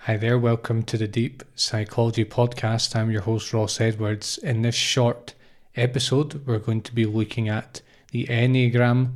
Hi there, welcome to the Deep Psychology Podcast. I'm your host, Ross Edwards. In this short episode, we're going to be looking at the Enneagram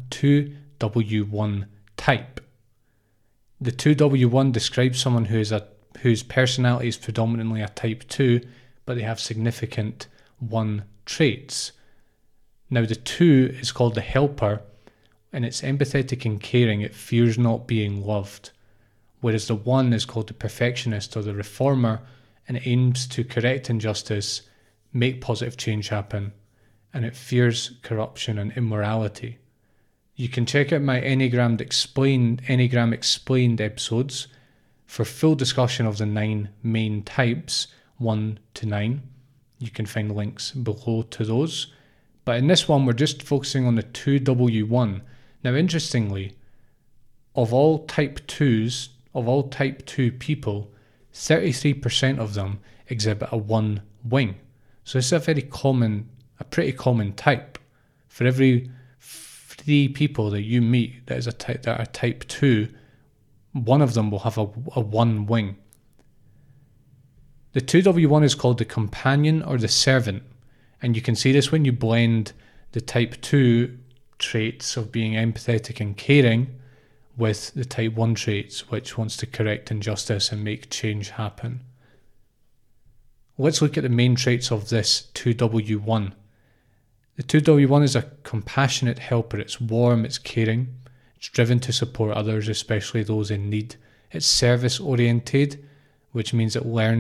2W1 type. The 2W1 describes someone whose personality is predominantly a type 2, but they have significant 1 traits. Now, the 2 is called the helper, and it's empathetic and caring. It fears not being loved. Whereas the 1 is called the perfectionist or the reformer, and it aims to correct injustice, make positive change happen, and it fears corruption and immorality. You can check out my Enneagram Explained episodes for full discussion of the 9 main types, 1 to 9. You can find links below to those. But in this one, we're just focusing on the 2W1. Now, interestingly, of all type 2 people, 33% of them exhibit a 1 wing. So this is a pretty common type. For every 3 people that you meet that are type 2, one of them will have a 1 wing. The 2W1 is called the companion or the servant. And you can see this when you blend the type 2 traits of being empathetic and caring with the type 1 traits, which wants to correct injustice and make change happen. Let's look at the main traits of this 2W1. The 2W1 is a compassionate helper. It's warm, it's caring, it's driven to support others, especially those in need. It's service oriented, which means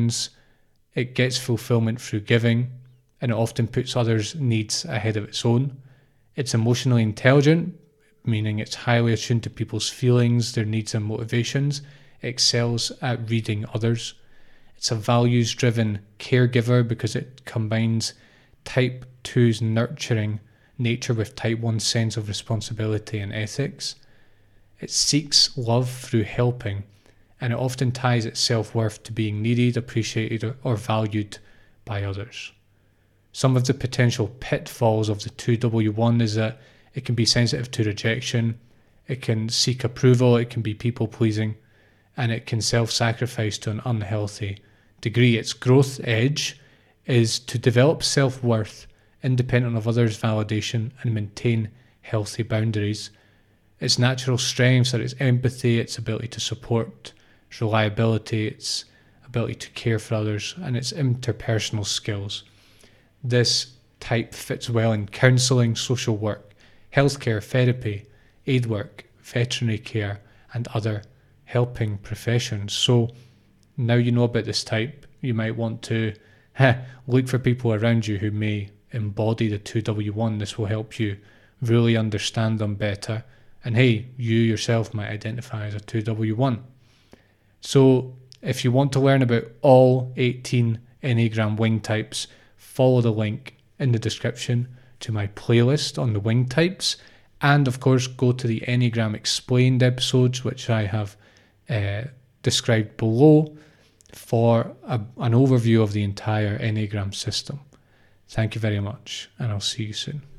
it gets fulfillment through giving, and it often puts others' needs ahead of its own. It's emotionally intelligent, meaning it's highly attuned to people's feelings, their needs and motivations. It excels at reading others. It's a values-driven caregiver because it combines type 2's nurturing nature with type 1's sense of responsibility and ethics. It seeks love through helping, and it often ties its self-worth to being needed, appreciated, or valued by others. Some of the potential pitfalls of the 2W1 is that it can be sensitive to rejection, it can seek approval, it can be people-pleasing, and it can self-sacrifice to an unhealthy degree. Its growth edge is to develop self-worth independent of others' validation and maintain healthy boundaries. Its natural strengths are its empathy, its ability to support, its reliability, its ability to care for others, and its interpersonal skills. This type fits well in counselling, social work, healthcare, therapy, aid work, veterinary care, and other helping professions. So now you know about this type, you might want to look for people around you who may embody the 2W1. This will help you really understand them better. And hey, you yourself might identify as a 2W1. So if you want to learn about all 18 Enneagram wing types, follow the link in the description to my playlist on the wing types, and of course go to the Enneagram Explained episodes, which I have described below, for an overview of the entire Enneagram system. Thank you very much, and I'll see you soon.